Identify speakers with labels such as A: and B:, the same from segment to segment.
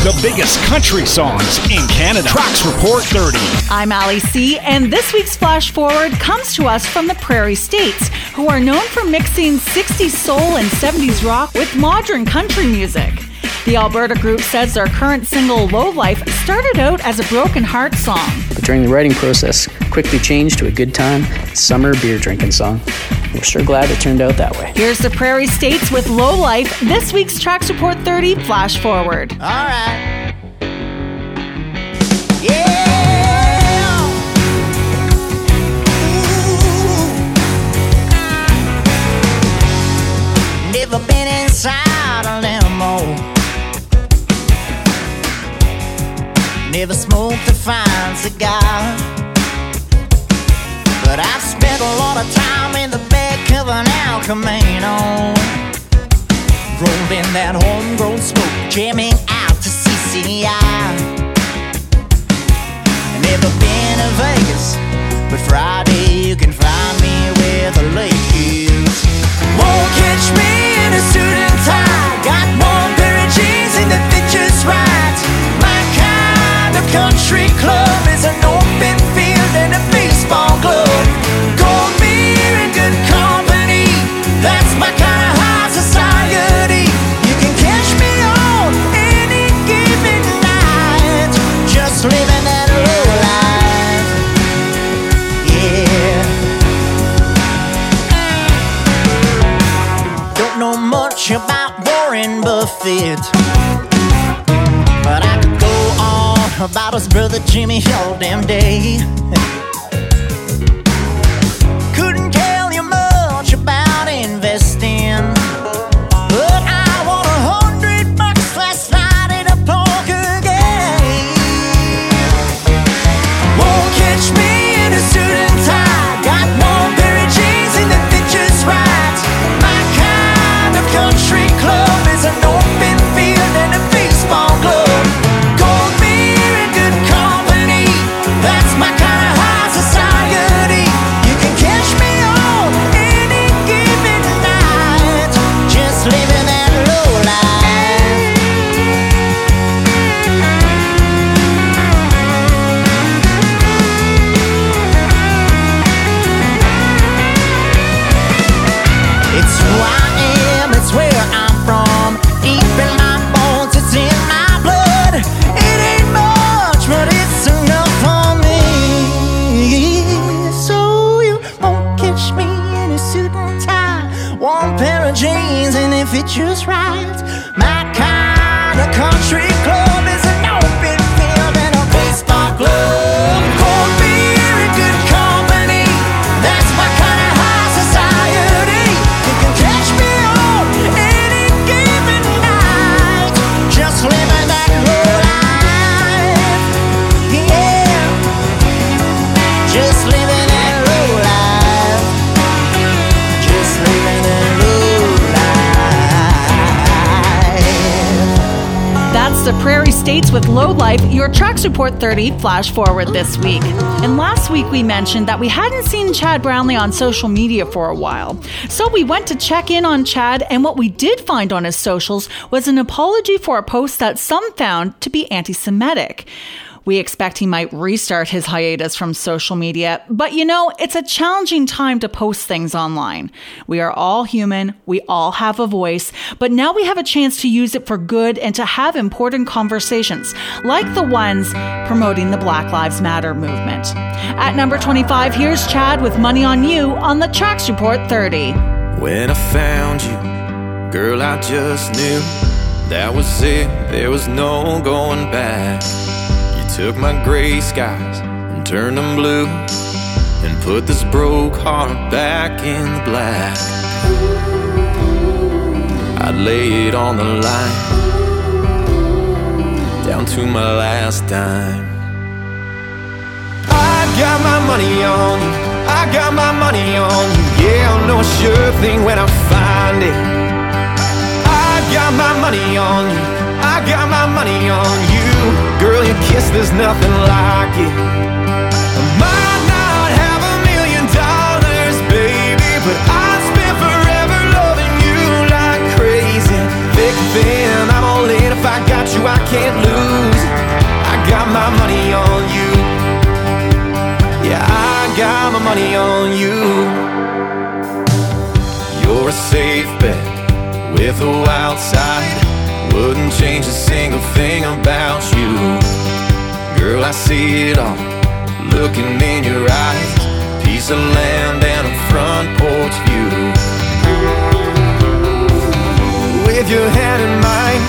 A: the biggest country songs in Canada. Tracks Report 30.
B: I'm Ali C, and this week's Flash Forward comes to us from the Prairie States, who are known for mixing 60s soul and 70s rock with modern country music. The Alberta group says their current single, Low Life, started out as a broken heart song.
C: But during the writing process, quickly changed to a good time, summer beer drinking song. We're sure glad it turned out that way.
B: Here's the Prairie States with Low Life, this week's Tracks Report 30 Flash Forward.
D: All right. Ooh. Never been inside a limo. Never smoked a fine cigar. But I've spent a lot of time in the back of an El Camino, rolled in that homegrown smoke, jamming out to CCI. Never been to Vegas, but Friday you can find me where the lake is. Won't catch me in a suit and tie. Got one pair of jeans and that fit just right. My kind of country club is an open field and a baseball glove. Gold beer and good company, that's my kind of high society. You can catch me on any given night, just living that low life. Yeah. Don't know much about Warren Buffett, but I could go on about his brother Jimmy all damn day. Couldn't tell you much about investing, but I won $100 last night in a poker game. Won't catch me in a suit and tie. Got one pair of jeans and that fit just right. My kind of country club is an open field and a baseball glove. Gold beer and good company, that's my kind of high society. You can catch me on any given night, just living that low life. It's who I am, it's where I'm from. Deep in my bones, it's in my blood. It ain't much, but it's enough for me. So you won't catch me in a suit and tie. One pair of jeans and they fit just right. My kind of country club is an open field and a baseball glove. Cold beer and good company, that's my kind of high society. You can catch me on any given night, just living that low life. Yeah, just living that low life. Just living that low life.
B: That's the Prairie States with Low Life, your Tracks Report 30 Flash Forward this week. And last week we mentioned that we hadn't seen Chad Brownlee on social media for a while. So we went to check in on Chad, and what we did find on his socials was an apology for a post that some found to be anti-Semitic. We expect he might restart his hiatus from social media, but you know, it's a challenging time to post things online. We are all human, we all have a voice, but now we have a chance to use it for good and to have important conversations, like the ones promoting the Black Lives Matter movement. At number 25, here's Chad with Money on You on the Tracks Report 30.
E: When I found you, girl, I just knew that was it, there was no going back. Took my gray skies and turned them blue, and put this broke heart back in the black. I'd lay it on the line, down to my last dime. I got my money on you, I got my money on you. Yeah, I'll know a sure thing when I find it. I got my money on you, I got my money on you. Girl, your kiss, there's nothing like it. I might not have $1 million, baby, but I'd spend forever loving you like crazy. Thick and thin, I'm all in. If I got you, I can't lose. I got my money on you. Yeah, I got my money on you. You're a safe bet with a wild side. Wouldn't change a single thing about you. Girl, I see it all, looking in your eyes. Piece of land and a front porch view. With your hand in mine,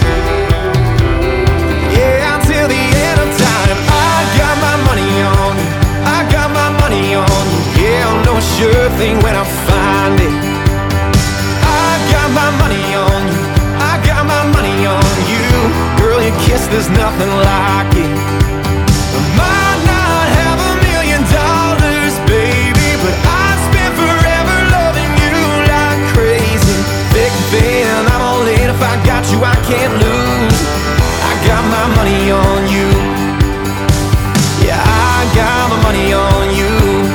E: yeah, until the end of time. I got my money on you. I got my money on you. Yeah, I'll know a sure thing when I find it. I got my money on you. I got my money on you. Girl, your kiss, there's nothing like it. I might not have $1 million, baby, but I'd spend forever loving you like crazy. Thick and thin, I'm all in. If I got you, I can't lose. I got my money on you. Yeah, I got my money on you.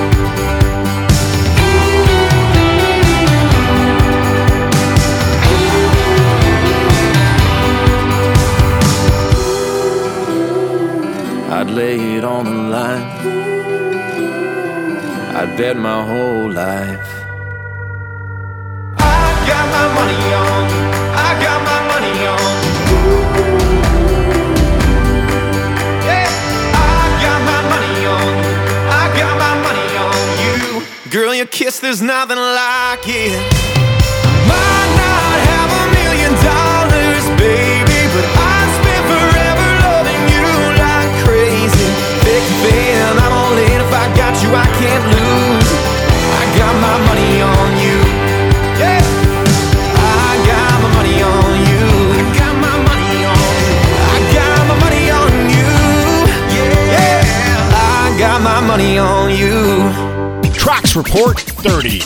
E: I'd lay it on the line. I'd bet my whole life. I got my money on you. I got my money on you. Yeah, I got my money on you. I got my money on you. Girl, your kiss, there's nothing like it. Might not have $1 million, baby, but I'd spend forever loving you like crazy. Thick and thin, I'm all in. If I got you, I can't lose. I got my money on you. Yeah, I got my money on you. I got my money on you. I got my money on you. Yeah, I got my money on you.
A: Tracks Report 30.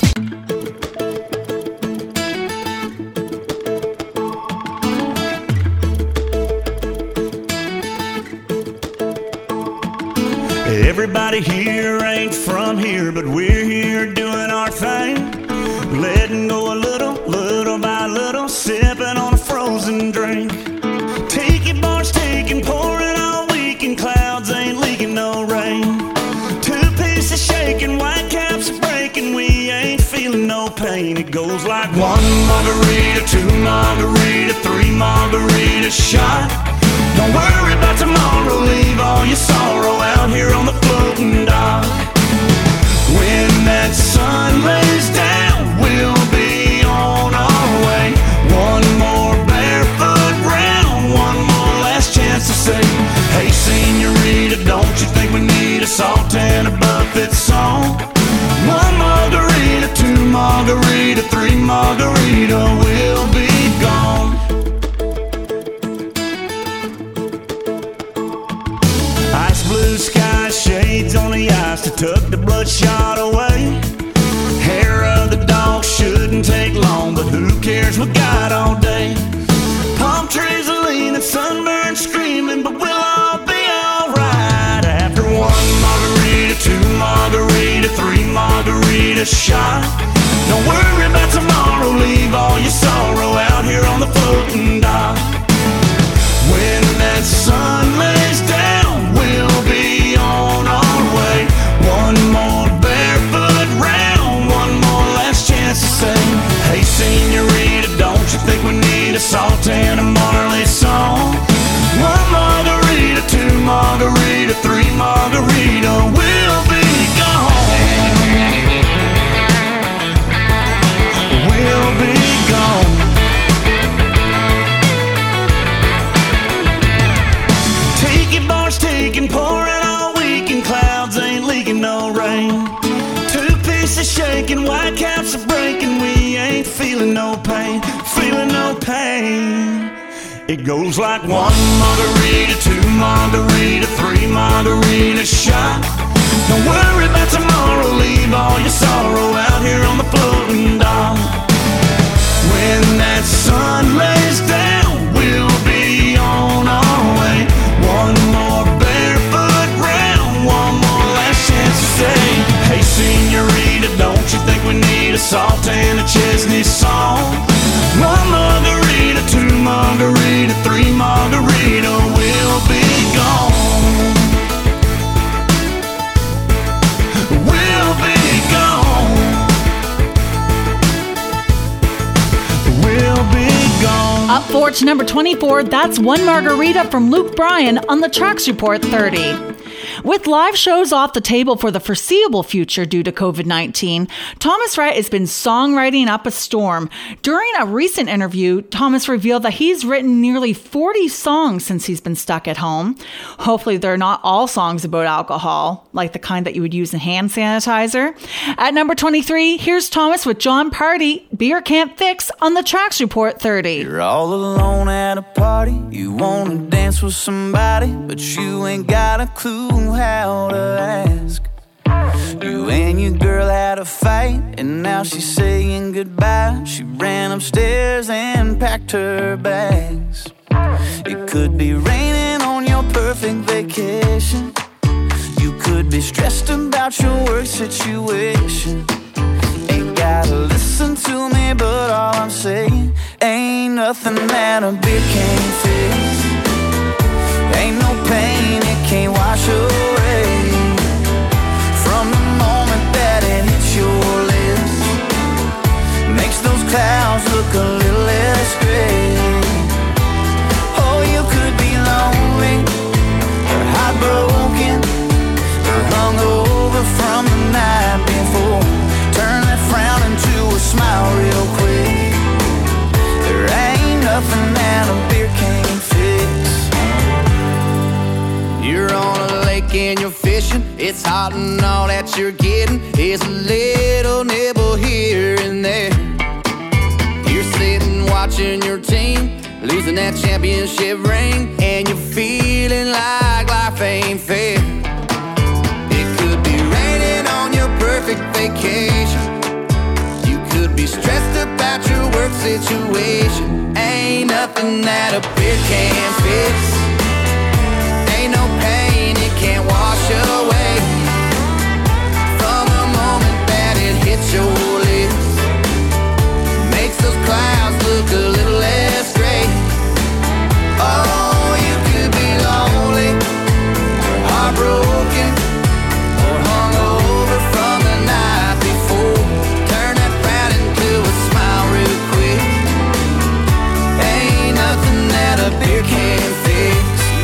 F: Everybody here ain't from here, but we're here doing our thing. Letting go a little by little, sipping on a frozen drink. Tiki bars taking, pouring all weekend, clouds ain't leaking no rain. Two pieces shaking, white caps are breaking, we ain't feeling no pain. It goes like 1 margarita, 2 margarita, 3 margarita shot. Don't worry about tomorrow, leave all your sorrow out here on the floating dock. When that sun lays down, we'll be on our way. One more barefoot round, one more last chance to say, hey senorita, don't you think we need a salt and a buffet song? 1 margarita, 2 margarita, 3 margarita, we'll be gone. Ice blue sky, shades on the ice to tuck the bloodshot away. Hair of the dog shouldn't take long, but who cares, we got all day. Palm trees are leaning, sunburned screaming, but we'll all be alright. After 1 margarita, 2 margarita, 3 margarita shot. Don't worry about tomorrow, leave all your sorrow out here on the floating dock. When that sun lays down, we'll be on our way. One more barefoot round, one more last chance to say, hey senorita, don't you think we need a salt and a Marley song? 1 margarita, 2 margarita, 3 margarita, we'll be gone. We'll be gone. Tiki bars taking, pouring all weekend, clouds ain't leaking no rain. Two pieces shaking, white caps are breaking, we ain't feeling no pain, feeling no pain. It goes like 1 margarita, 2 margarita, 3 margarita shot. Don't worry about tomorrow, leave all your sorrow out here on the floating dock. When that sun lays down, we'll be on our way. One more barefoot round, one more last chance to say, hey senorita, don't you think we need a salt and a Chesney song? 1 margarita, 2 margarita, 3 margarita, we'll
B: Report to number 24, that's One Margarita from Luke Bryan on the Tracks Report 30. With live shows off the table for the foreseeable future due to COVID-19, Thomas Rhett has been songwriting up a storm. During a recent interview, Thomas revealed that he's written nearly 40 songs since he's been stuck at home. Hopefully they're not all songs about alcohol, like the kind that you would use in hand sanitizer. At number 23, here's Thomas with John Party, Beer Can't Fix on the Tracks Report 30.
G: You're all alone at a party, you wanna dance with somebody, but you ain't got a clue how to ask. You and your girl had a fight, and now she's saying goodbye. She ran upstairs and packed her bags. It could be raining on your perfect vacation. You could be stressed about your work situation. Ain't gotta listen to me, but all I'm saying, ain't nothing that a beer can't fix. Ain't no pain it can't wash away. From the moment that it hits your lips, makes those clouds look a little less gray. Oh, you could be lonely, or heartbroken, or hungover from the night before. Turn that frown into a smile real quick. There ain't nothing that a beer can't fix. You're on a lake and you're fishing. It's hot and all that you're getting is a little nibble here and there. You're sitting watching your team losing that championship ring, and you're feeling like life ain't fair. It could be raining on your perfect vacation. You could be stressed about your work situation. Ain't nothing that a beer can't fix. Ain't no pain it can't wash away. From the moment that it hits your lips, makes those clouds look a little less gray. Oh, you could be lonely, or heartbroken, or hungover from the night before. Turn that frown into a smile real quick. Ain't nothing that a beer can't fix.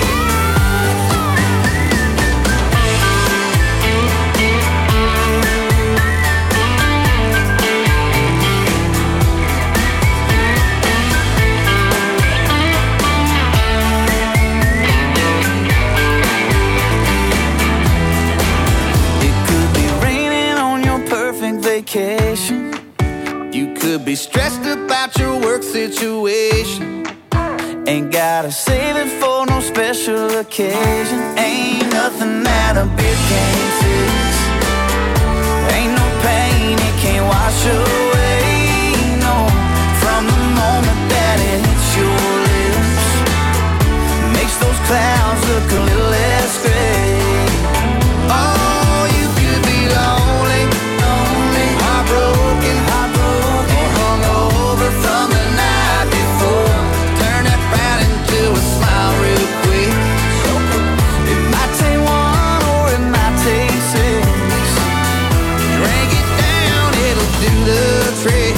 G: Vacation. You could be stressed about your work situation. Ain't gotta save it for no special occasion. Ain't nothing that a beer can't fix. Ain't no pain it can't wash away. No, from the moment that it hits your lips, makes those clouds look a little less gray. Oh, you could be lonely, broken, or hungover from the night before. Turn that frown into a smile real quick. It might take one or it might take six. Drink it down, it'll do the trick.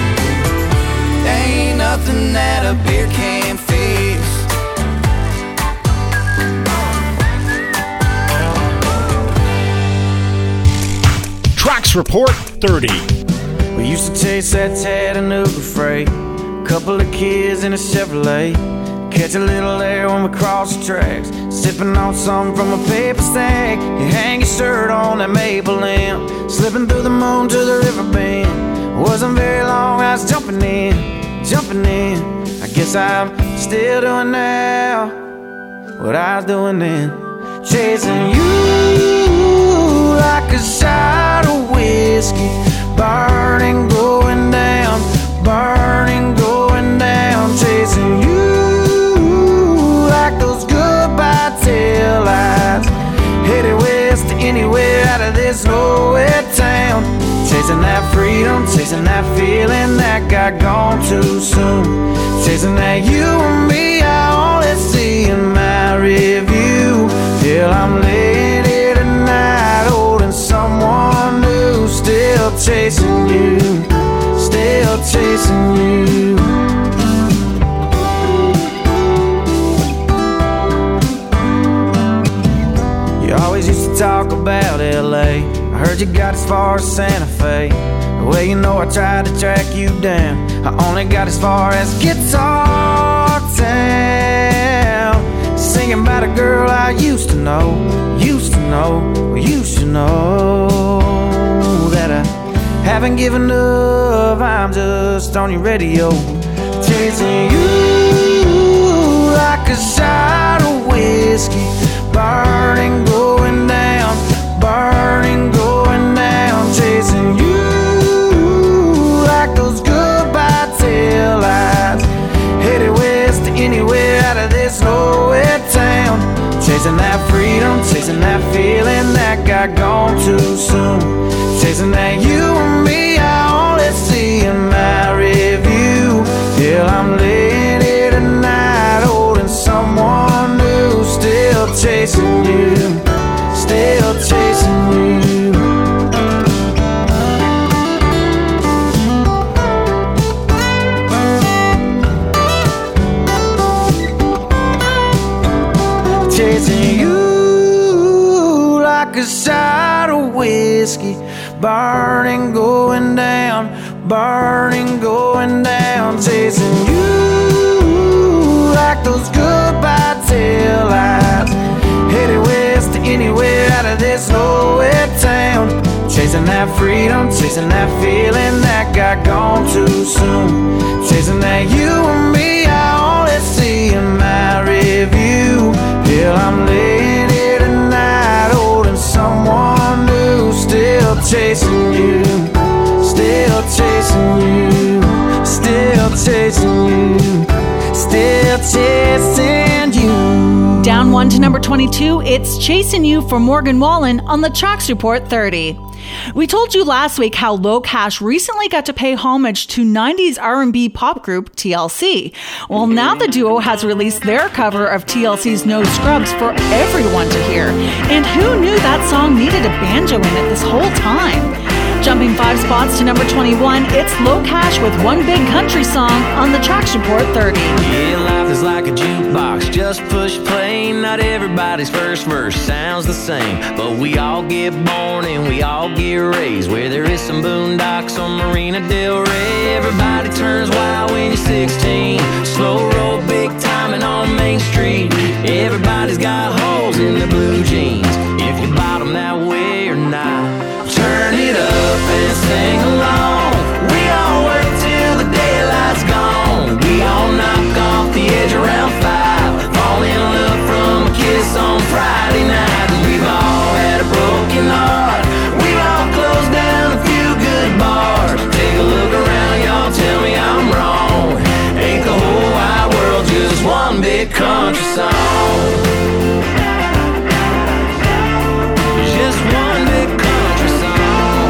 G: Ain't nothing that a beer can't fix.
A: Tracks Report 30.
G: We used to chase that Chattanooga freight, couple of kids in a Chevrolet, catch a little air when we cross the tracks, sipping on something from a paper stack. You hang your shirt on that maple limb, slipping through the moon to the river bend. Wasn't very long, I was jumping in. I guess I'm still doing now what I was doing then, chasing you like a shot of whiskey, burning, going down, chasing you like those goodbye taillights, headed west to anywhere out of this nowhere town, chasing that freedom, chasing that feeling that got gone too soon, chasing that you and me I only see in my review, till I'm laying here tonight holding someone new, still chasing you, still chasing you. talk about LA. I heard you got as far as Santa Fe. Well, you know I tried to track you down. I only got as far as Guitar Town, singing about a girl I used to know, that I haven't given up. I'm just on your radio, chasing you like a shot of whiskey, burning, going down, burning, going down, chasing you like those goodbye tail lights, headed west to anywhere out of this nowhere town, chasing that freedom, chasing that feeling that got gone too soon, chasing that you and me I only see in my review. Yeah, I'm laying here tonight holding someone new, still chasing you, still chasing you. Chasing you like a shot of whiskey, burning, going down, burning, going down, chasing you like those goodbye tail lights, headed west to anywhere out of this nowhere town, chasing that freedom, chasing that feeling that got gone too soon, chasing that you and me I only see in my review. Yeah, I'm laying here tonight holding someone new, still chasing you, still chasing you, still chasing you, still chasing you.
B: Down one to number 22, it's Chasing You for Morgan Wallen on the Tracks Report 30. We told you last week how Low Cash recently got to pay homage to 90s R&B pop group TLC. Well, now the duo has released their cover of TLC's No Scrubs for everyone to hear. And who knew that song needed a banjo in it this whole time? Jumping 5 spots to number 21, it's Low Cash with One Big Country Song on the Tracks Report 30.
H: Yeah, life is like a jukebox, just push play. Not everybody's first verse sounds the same, but we all get born and we all get raised where there is some boondocks on Marina Del Rey. Everybody turns wild when you're 16, slow roll big timing on Main Street. Everybody's got holes in their blue jeans, if you bottom that way or not. Turn it up and sing along. We all work till the daylight's gone. We all knock off the edge around 5, fall in love from a kiss on Friday night. And we've all had a broken heart, we've all closed down a few good bars. Take a look around, y'all, tell me I'm wrong. Ain't the whole wide world just one big country song? Just one big country song.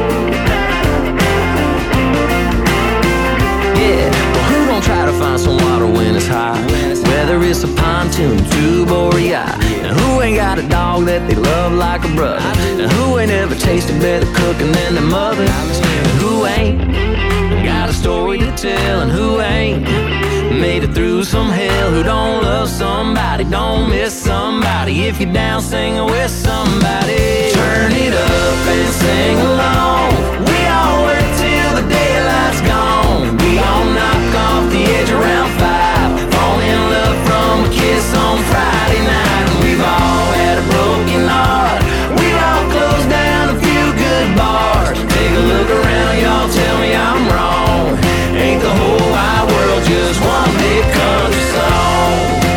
H: Yeah, well, who won't try to find some water when it's hot? Whether it's a pontoon, tube, or yacht. And who ain't got a dog that they love like a brother? And who ain't ever tasted better cooking than their mother? And who ain't got a story to tell? And who ain't made it through some hell? Who don't love somebody, don't miss somebody? If you're down singing with somebody, turn it up and sing along. We all work till the daylight's gone. We all knock off the edge around 5, fall in love from a kiss on Friday night. And we've all had a broken heart, we've all closed down a few good bars. Take a look around, y'all, tell me I'm wrong. Ain't the whole wide world just one big country song?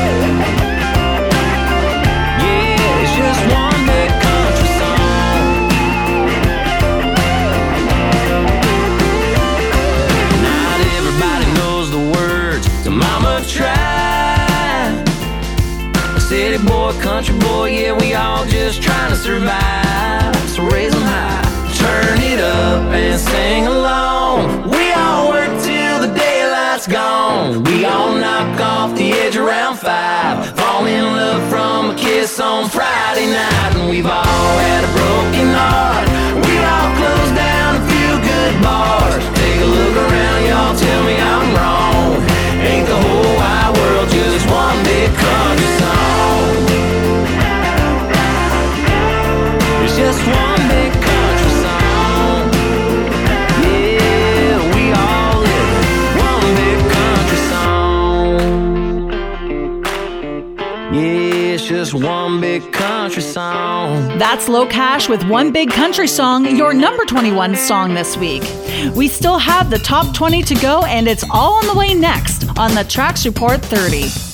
H: Yeah, it's just one big country song. Not everybody knows the words to Mama Tried. A city boy, country boy, yeah, we all just trying to survive. So raise them high, turn it up and sing along. We all work till the daylight's gone. We all knock off the edge around 5, fall in love from a kiss on Friday night. And we've all had a broken heart, we've all closed down a few good bars. Take a look around, y'all, tell me I'm wrong. Ain't the whole wide world just one big country song? just one big country song.
B: That's Low Cash with One Big Country Song, your number 21 song this week. We still have the top 20 to go, and it's all on the way next on the Tracks Report 30.